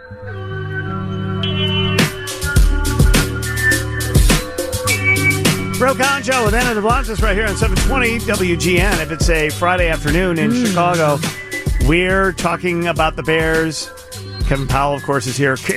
Bro Concho with Anna DeBlantis right here on 720 WGN. If it's a Friday afternoon in Chicago, we're talking about the Bears. Kevin Powell, of course, is here.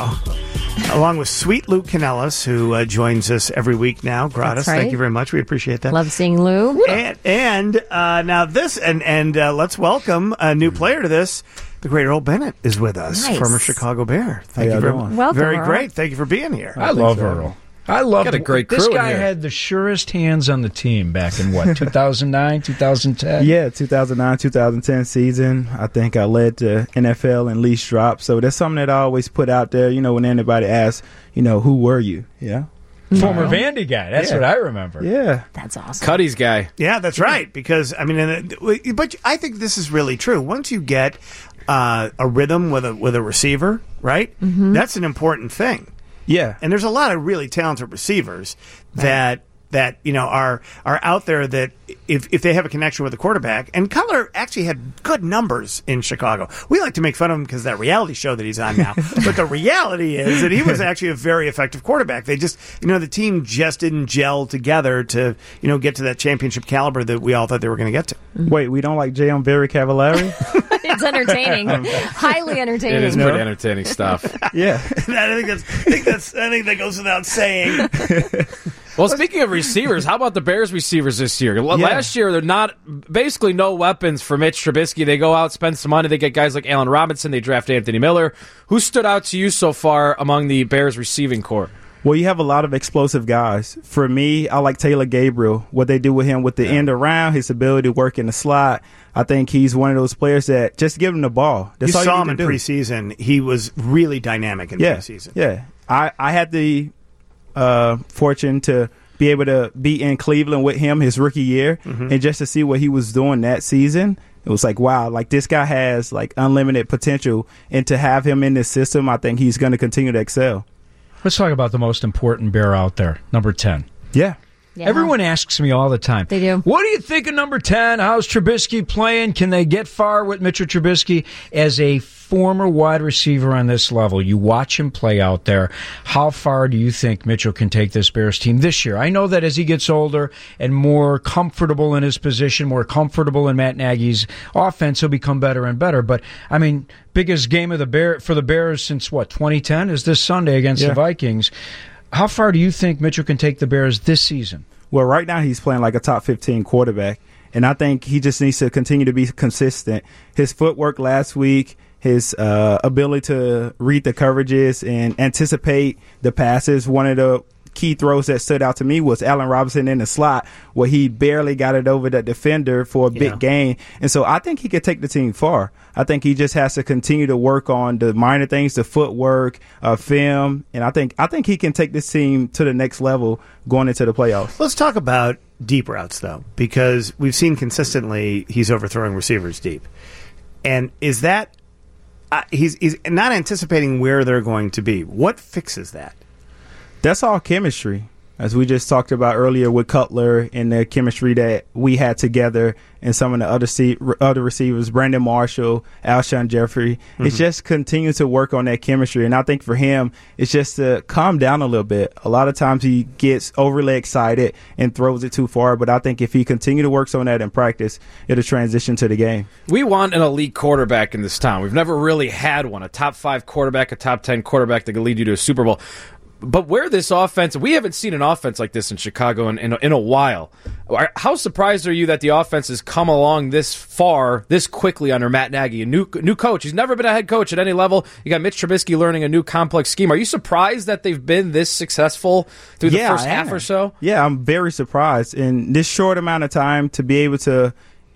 Along with sweet Lou Canellis, who joins us every week now. Gratis. Right. Thank you very much. We appreciate that. Love seeing Lou. And now this, and let's welcome a new player to this. The great Earl Bennett is with us, Nice. former Chicago Bear. Thank you very much. Welcome, very Earl. great. Thank you for being here. I love Earl. I love Got a great crew This in guy here. had the surest hands on the team back in, what, 2009, 2010? Yeah, 2009, 2010 season. I think I led the NFL in least drops. So that's something that I always put out there, when anybody asks, who were you? Yeah. Former Vandy guy. That's what I remember. Yeah. That's awesome. Cuddy's guy. Yeah, that's right. Because, but I think this is really true. Once you get a rhythm with a receiver, right, that's an important thing. Yeah. And there's a lot of really talented receivers that are out there that if they have a connection with the quarterback, and Cutler actually had good numbers in Chicago. We like to make fun of him because that reality show that he's on now. But the reality is that he was actually a very effective quarterback. They just, the team just didn't gel together to, get to that championship caliber that we all thought they were going to get to. Wait, we don't like J.M. Very Cavallari? It's entertaining. Highly entertaining. It is pretty entertaining stuff. Yeah. I think that goes without saying. Well, speaking of receivers, how about the Bears receivers this year? Last year, they're basically no weapons for Mitch Trubisky. They go out, spend some money. They get guys like Allen Robinson. They draft Anthony Miller. Who stood out to you so far among the Bears receiving corps? Well, you have a lot of explosive guys. For me, I like Taylor Gabriel. What they do with him with the end around, his ability to work in the slot. I think he's one of those players that just give him the ball. That's all saw you him in need to do. preseason. He was really dynamic in preseason. Yeah. I had the fortune to be able to be in Cleveland with him his rookie year, and just to see what he was doing that season, it was like, wow, like this guy has like unlimited potential, and to have him in this system, I think he's going to continue to excel. Let's talk about the most important Bear out there, number 10. Yeah. Everyone asks me all the time. They do. What do you think of number 10? How's Trubisky playing? Can they get far with Mitchell Trubisky? As a former wide receiver on this level, you watch him play out there. How far do you think Mitchell can take this Bears team this year? I know that as he gets older and more comfortable in his position, more comfortable in Matt Nagy's offense, he'll become better and better. But, biggest game of for the Bears since, 2010 is this Sunday against the Vikings. How far do you think Mitchell can take the Bears this season? Well, right now he's playing like a top 15 quarterback, and I think he just needs to continue to be consistent. His footwork last week, his ability to read the coverages and anticipate the passes. One of the key throws that stood out to me was Allen Robinson in the slot, where he barely got it over the defender for a big gain. And so I think he could take the team far. I think he just has to continue to work on the minor things, the footwork, film, and I think he can take this team to the next level going into the playoffs. Let's talk about deep routes, though, because we've seen consistently he's overthrowing receivers deep. And is that he's not anticipating where they're going to be. What fixes that? That's all chemistry, as we just talked about earlier with Cutler and the chemistry that we had together and some of the other receivers, Brandon Marshall, Alshon Jeffrey. It's just continue to work on that chemistry. And I think for him, it's just to calm down a little bit. A lot of times he gets overly excited and throws it too far. But I think if he continue to work on that in practice, it'll transition to the game. We want an elite quarterback in this town. We've never really had one, a top 5 quarterback, a top 10 quarterback that could lead you to a Super Bowl. But where this offense, we haven't seen an offense like this in Chicago in a while. How surprised are you that the offense has come along this far, this quickly under Matt Nagy, a new coach? He's never been a head coach at any level. You got Mitch Trubisky learning a new complex scheme. Are you surprised that they've been this successful through the first half or so? Yeah, I'm very surprised. In this short amount of time to be able to,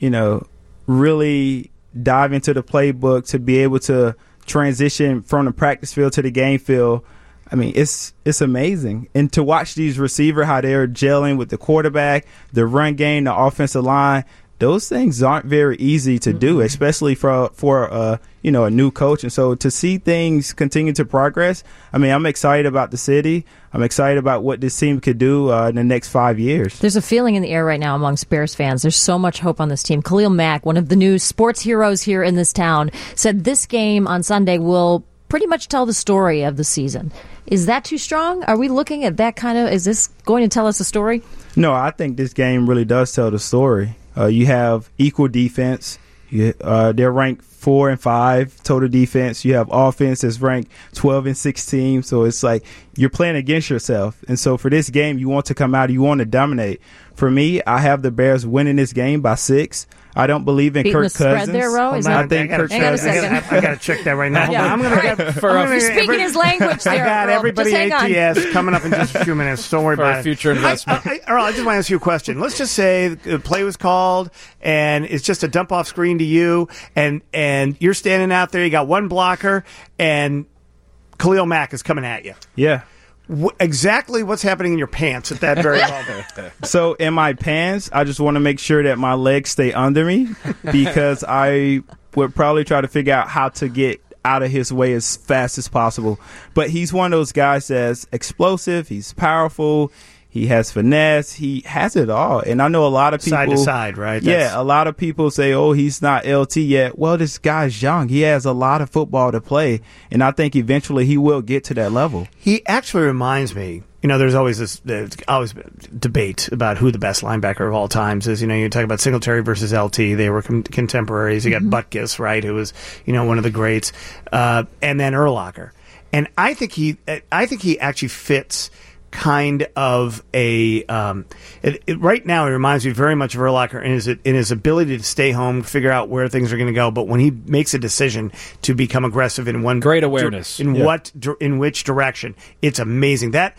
really dive into the playbook, to be able to transition from the practice field to the game field, it's amazing. And to watch these receivers, how they're gelling with the quarterback, the run game, the offensive line, those things aren't very easy to do, especially for a new coach. And so to see things continue to progress, I'm excited about the city. I'm excited about what this team could do in the next 5 years. There's a feeling in the air right now amongst Bears fans. There's so much hope on this team. Khalil Mack, one of the new sports heroes here in this town, said this game on Sunday will pretty much tell the story of the season. Is that too strong? Are we looking at that kind of? Is this going to tell us a story? No, I think this game really does tell the story. You have equal defense. They're ranked 4 and 5 total defense. You have offense that's ranked 12 and 16. So it's like you're playing against yourself. And so for this game, you want to come out, you want to dominate. For me, I have the Bears winning this game by 6. I don't believe in Beating Kirk the spread Cousins. there, Ro? Is I that- think Kirk Hang on a second. I got to check that right now. Yeah. I'm going to get You're speaking his language there, I got Earl. everybody Just hang on. ATS coming up in just a few minutes. Don't worry For about a it. future investment. Earl, I just want to ask you a question. Let's just say the play was called, and it's just a dump-off screen to you, and you're standing out there. You got one blocker, and Khalil Mack is coming at you. Yeah. Exactly what's happening in your pants at that very moment. So in my pants, I just want to make sure that my legs stay under me because I would probably try to figure out how to get out of his way as fast as possible. But he's one of those guys that's explosive. He's powerful. He has finesse. He has it all. And I know a lot of people. Side to side, right? Yeah, a lot of people say, oh, he's not LT yet. Well, this guy's young. He has a lot of football to play. And I think eventually he will get to that level. He actually reminds me, there's always there's always debate about who the best linebacker of all times is. You talk about Singletary versus LT. They were contemporaries. You got Butkus, right, who was, one of the greats. And then Urlacher. And I think he actually fits kind of a right now. He reminds me very much of Urlacher in his ability to stay home, figure out where things are going to go. But when he makes a decision to become aggressive in one Great awareness. in which direction, it's amazing. That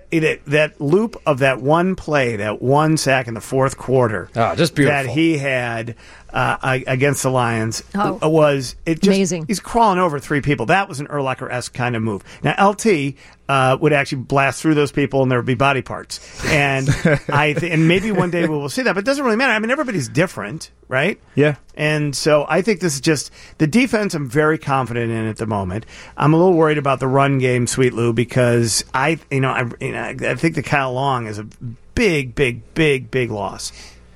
loop of that one play, that one sack in the fourth quarter, just beautiful, that he had against the Lions was amazing. He's crawling over 3 people. That was an Urlacher-esque kind of move. Now LT would actually blast through those people, and there would be body parts. And and maybe one day we will see that, but it doesn't really matter. I mean, everybody's different, right? Yeah. And so I think this is just the defense. I'm very confident in at the moment. I'm a little worried about the run game, Sweet Lou, because I think that Kyle Long is a big loss.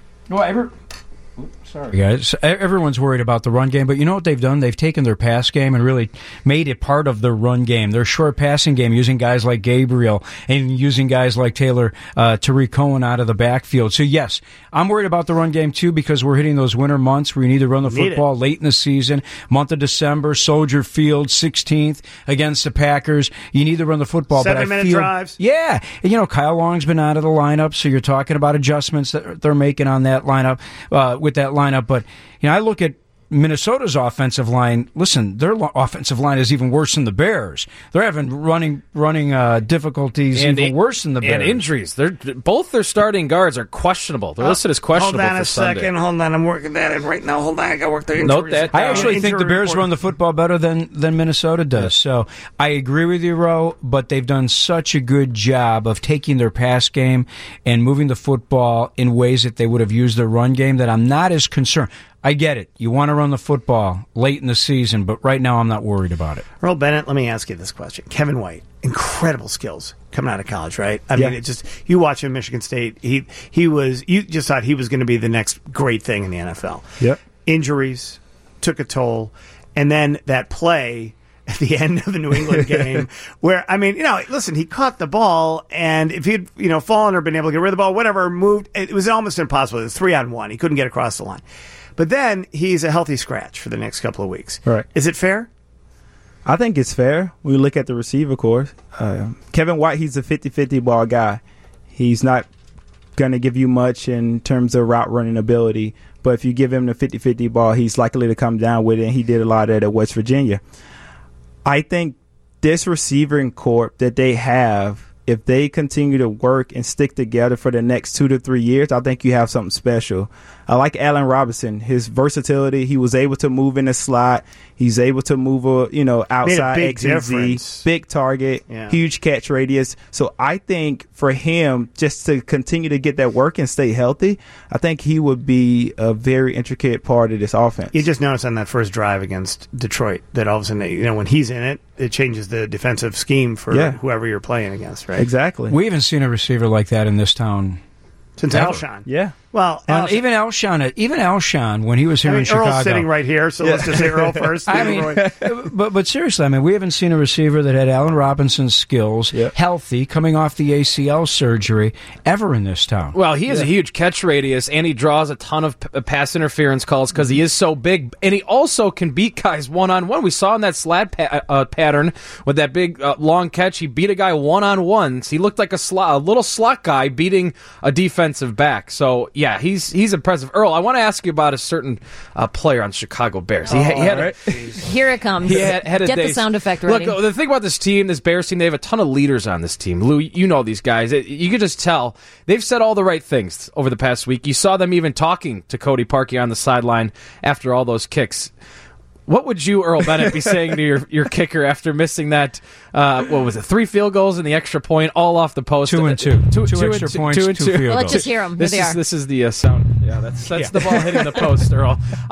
Sorry, guys. Everyone's worried about the run game, but you know what they've done? They've taken their pass game and really made it part of their run game, their short passing game, using guys like Gabriel and using guys like Taylor, Tariq Cohen out of the backfield. So, yes, I'm worried about the run game, too, because we're hitting those winter months where you need to run the football late in the season. Month of December, Soldier Field, 16th against the Packers. You need to run the football. 7-minute drives. Yeah. And, Kyle Long's been out of the lineup, so you're talking about adjustments that they're making on that lineup, with that lineup. But I look at Minnesota's offensive line. Listen, their offensive line is even worse than the Bears. They're having running difficulties even worse than the Bears. And injuries. Both their starting guards are questionable. They're listed as questionable. Hold on for a second. Sunday. Hold on. I'm working that in right now. Hold on. I got to work the injuries. Note that. I actually think the Bears run the football better than Minnesota does. Yeah. So I agree with you, Ro, but they've done such a good job of taking their pass game and moving the football in ways that they would have used their run game that I'm not as concerned. I get it. You want to run the football late in the season, but right now I'm not worried about it. Earl Bennett, let me ask you this question. Kevin White, incredible skills coming out of college, right? I mean, you watch him at Michigan State, you just thought he was going to be the next great thing in the NFL. Yep. Injuries took a toll, and then that play at the end of the New England game where, listen, he caught the ball, and if he'd, fallen or been able to get rid of the ball, whatever, moved, it was almost impossible. It was 3-on-1. He couldn't get across the line. But then he's a healthy scratch for the next couple of weeks. Right. Is it fair? I think it's fair. We look at the receiver corps. Kevin White, he's a 50-50 ball guy. He's not going to give you much in terms of route running ability. But if you give him the 50-50 ball, he's likely to come down with it, and he did a lot of that at West Virginia. I think this receiving corps that they have, if they continue to work and stick together for the next 2 to 3 years, I think you have something special. I like Allen Robinson, his versatility. He was able to move in the slot. He's able to move, outside big X and difference. Z, big target, huge catch radius. So I think for him, just to continue to get that work and stay healthy, I think he would be a very intricate part of this offense. You just noticed on that first drive against Detroit that all of a sudden, when he's in it, it changes the defensive scheme for whoever you're playing against, right? Exactly. We haven't seen a receiver like that in this town since Alshon. Yeah. Well, Even Alshon, when he was here in Chicago, Earl's sitting right here, so let's just say Earl first. I mean, but seriously, I mean, we haven't seen a receiver that had Allen Robinson's skills, healthy, coming off the ACL surgery, ever in this town. Well, he has a huge catch radius, and he draws a ton of pass interference calls because he is so big, and he also can beat guys one-on-one. We saw in that slat pattern with that big long catch, he beat a guy one-on-one. He looked like a little slot guy beating a defensive back. So, yeah, he's impressive. Earl, I want to ask you about a certain player on Chicago Bears. Here it comes. He had Get the sound effect ready. Look, the thing about this team, this Bears team, they have a ton of leaders on this team. Lou, you know these guys. You could just tell they've said all the right things over the past week. You saw them even talking to Cody Parkey on the sideline after all those kicks. What would you, Earl Bennett, be saying to your kicker after missing that, 3 field goals and the extra point all off the post? 2 and 2. Two extra points, 2 field goals. Let's just hear them. Here they are. This is the sound. Yeah, that's the ball hitting the post, Earl.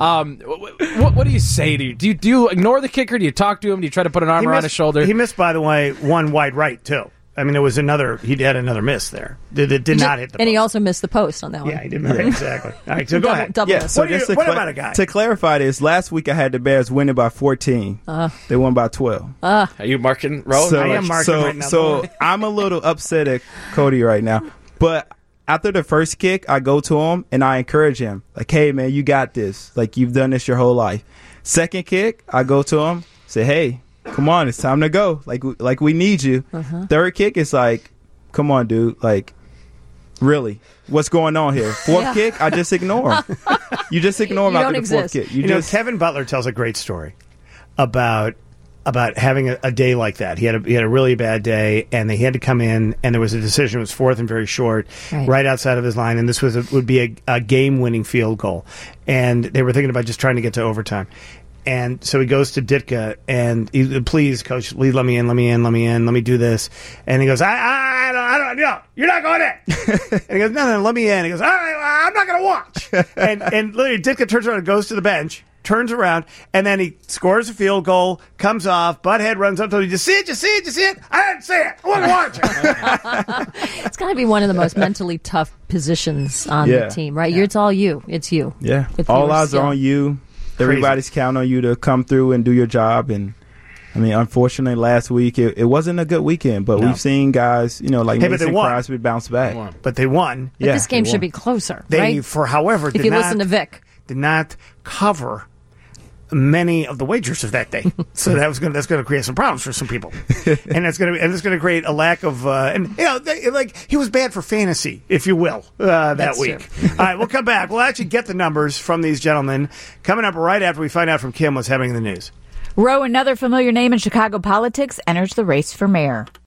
What do you say to you? Do you ignore the kicker? Do you talk to him? Do you try to put an arm around his shoulder? He missed, by the way, one wide right, too. I mean, there was he had another miss there. Did not hit the post. And he also missed the post on that one. Yeah, he did miss it. Exactly. All right, so go ahead. Double miss. So what about a guy? To clarify this, last week I had the Bears winning by 14. They won by 12. Are you marking, Ro? So, I am marking right now. So I'm a little upset at Cody right now. But after the first kick, I go to him and I encourage him. Like, hey, man, you got this. Like, you've done this your whole life. Second kick, I go to him, say, hey, come on, it's time to go. Like we need you. Third kick is like, come on, dude. Like, really, what's going on here? Fourth kick, I just ignore him. You just ignore him after the fourth kick. You know, Kevin Butler tells a great story about having a day like that. He had a really bad day, and he had to come in, and there was a decision. It was fourth and very short, right outside of his line, and this would be a game-winning field goal. And they were thinking about just trying to get to overtime. And so he goes to Ditka and please, coach, please let me in, let me do this. And he goes, I don't, no, you're not going in. And he goes, no, let me in. He goes, all right, well, I'm not going to watch. and literally Ditka turns around and goes to the bench, turns around, and then he scores a field goal, comes off, Butthead runs up to him, you see it? I didn't see it. I wasn't watching. It's got to be one of the most mentally tough positions on the team, right? It's all you. It's you. Yeah. All eyes are on you. Everybody's counting on you to come through and do your job. And, I mean, unfortunately, last week, it wasn't a good weekend. But we've seen guys, like Mason Crosby bounce back. But they won. But this game should be closer, right? If you listen to Vic. Did not cover many of the wagers of that day. So that's going to create some problems for some people. And it's going to create a lack of he was bad for fantasy, if you will, that week. True. All right, we'll come back. We'll actually get the numbers from these gentlemen coming up right after we find out from Kim what's happening in the news. Roe, another familiar name in Chicago politics, enters the race for mayor.